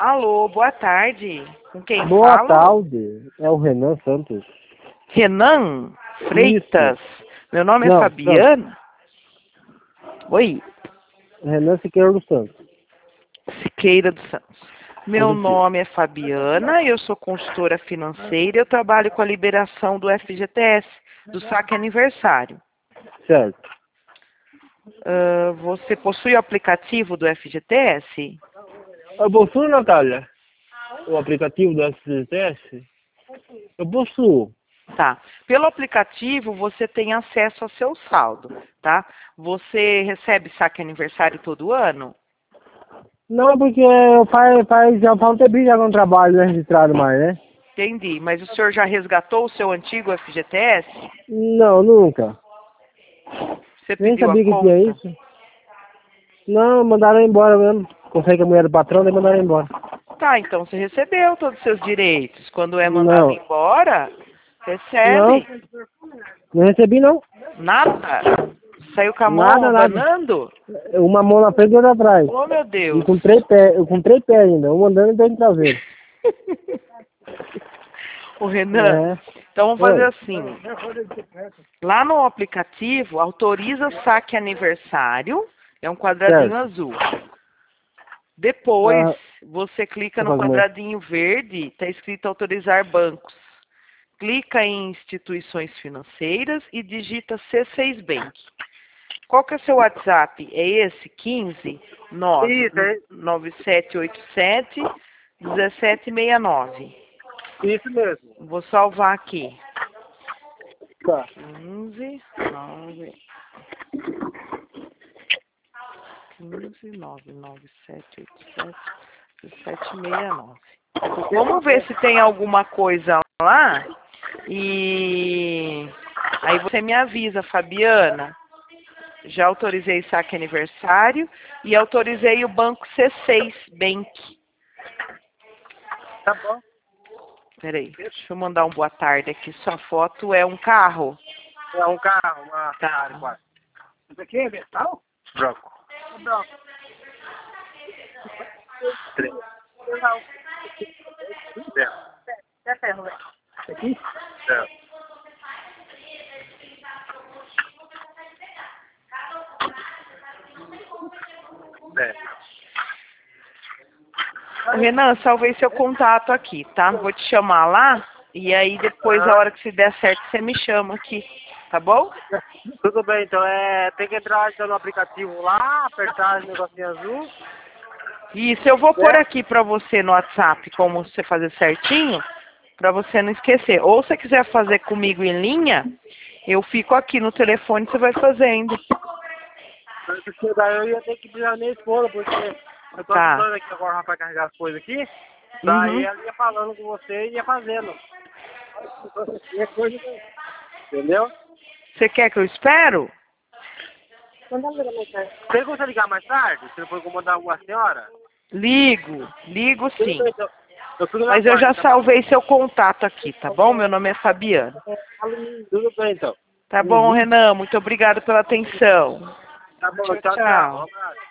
Alô, boa tarde. Com quem Boa falo? tarde, é o Renan Santos. Renan Freitas. Meu nome é Não, Fabiana. Oi, Renan Siqueira dos Santos. Siqueira dos Santos. Meu Positivo. nome é Fabiana, eu sou consultora financeira e eu trabalho com a liberação do FGTS, do saque aniversário. Certo. Você possui o aplicativo do FGTS? Eu possuo, Natália, o aplicativo do SGTS? Eu possuo. Tá. Pelo aplicativo, você tem acesso ao seu saldo, tá? Você recebe saque aniversário todo ano? Não, porque já faz um tempinho já que eu não trabalho registrado mais, né? Entendi. Mas o senhor já resgatou o seu antigo FGTS? Não, nunca. Você Nem pediu a sabia que tinha conta? isso. Não, mandaram embora mesmo. Consegue a mulher do patrão, daí mandaram embora. Tá, então você recebeu todos os seus direitos. Quando é mandado Não, embora, não, recebe. não recebi não. Nada. Saiu com a mão Nada, nada. abanando? Uma mão na frente e outra atrás. Oh, meu E Deus. com três pés ainda, um andando e dois no traseiro. Ô, Renan, É. então vamos fazer Oi. assim. Lá no aplicativo, autoriza saque aniversário, é um quadradinho Certo. azul. Depois, Ah, você clica no faz muito. quadradinho verde, está escrito autorizar bancos. Clica em instituições financeiras e digita C6 Bank. Qual que é o seu WhatsApp? É esse? 15 Isso, é 9787 1769. isso mesmo. Vou salvar aqui. Tá. 15 9 1769. Vamos ver se tem alguma coisa lá e aí você me avisa, Fabiana. Já autorizei saque aniversário e autorizei o banco C6 Bank. Tá bom. Peraí, deixa eu mandar um boa tarde aqui. Sua foto é um carro. É um carro, uma Tá. Ferrari 4. Isso aqui é metal? Branco. Branco. 3. É ferro, velho. Aqui? É. Renan, salvei seu contato aqui, tá? Vou te chamar lá e aí depois, a hora que se der certo, você me chama aqui, tá bom? Tudo bem, então tem que entrar então, no aplicativo lá, apertar o negocinho azul. Isso, eu vou pôr aqui pra você no WhatsApp como você fazer certinho, pra você não esquecer. Ou se você quiser fazer comigo em linha, eu fico aqui no telefone e você vai fazendo. Porque daí eu ia ter que pedir a minha esposa, porque eu tô Tá. ajudando aqui agora pra carregar as coisas aqui. Daí Uhum. ela ia falando com você e ia fazendo. E é coisa entendeu? Você quer que eu espero? Você consegue ligar mais tarde? Se não for incomodar alguma senhora? Ligo Tudo sim. bem, então. Eu fico na Mas eu já parte, tá bom? salvei seu contato aqui, tá bom? Meu nome é Fabiana. Tudo bem, então. Tá bom, Renan? Muito obrigada pela atenção. Tá bom, Tchau, tchau, tchau. Um tchau. abraço.